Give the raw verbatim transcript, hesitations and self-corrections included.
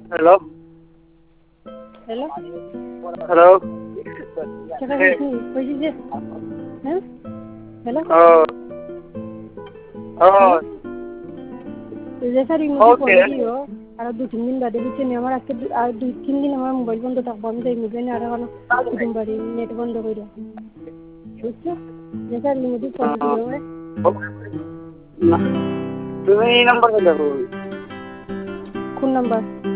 hello hello hello সেটা বলছি বলছি যে হ্যাঁ হ্যালো ও ও যে স্যার ইমোজি ফোন দিও আর দু তিন দিন বাদে দিচ্ছে আমার আজকে আর দুই তিন দিন আমার মোবাইল বন্ধ থাকবো আমি তাই মোবাইল আর এখন কুটুম বাড়ি নেট বন্ধ করে বুঝছো যে স্যার ইমোজি ফোন দিও তুমি এই নাম্বারে দেখো কোন নাম্বার